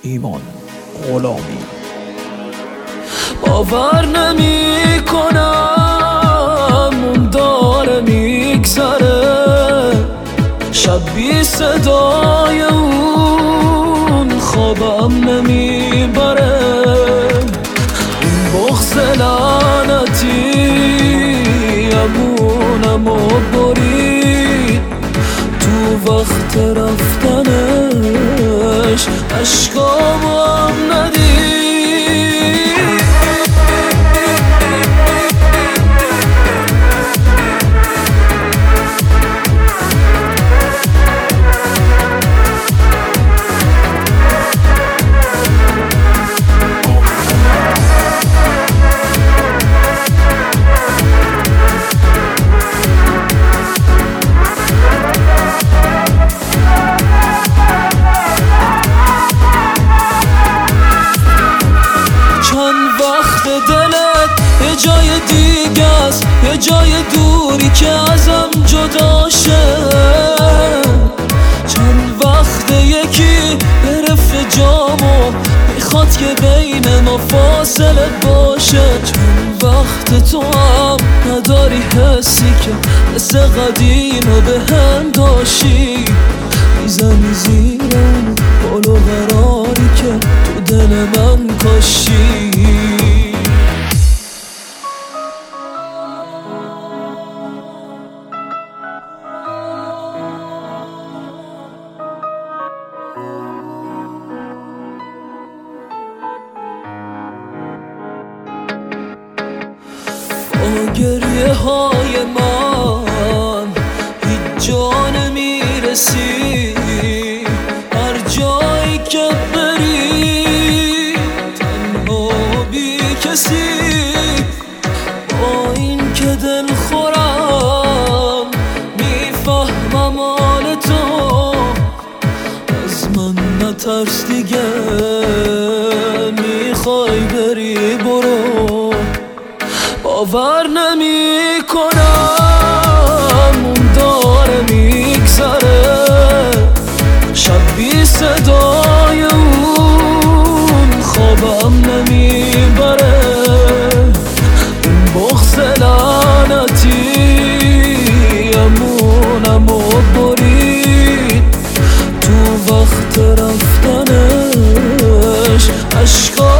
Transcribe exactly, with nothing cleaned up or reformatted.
ایمان غلامی. باور نمی کنم اون داره میگذره، شب بی صدای اون خوابم نمیبره. این بغض لعنتی امونمو برید تو وقت رفتنش، عشقامو هم ندید. دلت یه جای دیگه است، یه جای دوری که ازم جدا شه. چند وقت یکی گرفت جامو میخواد که بین ما فاصله باشه. چند وقت تو هم نداری حسی که حس قدیمو به هم داشتی، میزنی زیرم بال و قراری که تو دل من کاشی. با گریه های من هیچ جا نمیرسی، هر جایی که بری تنها بی کسی. با این که دل خورم میفهمم حال تو، از من نترس دیگه، میخوای بری برو. باور نمی کنم اون داره میگذره، شب بی صدای اون خوابم نمیبره. این بغض لعنتی امونمو برید تو وقت رفتنش، عشقا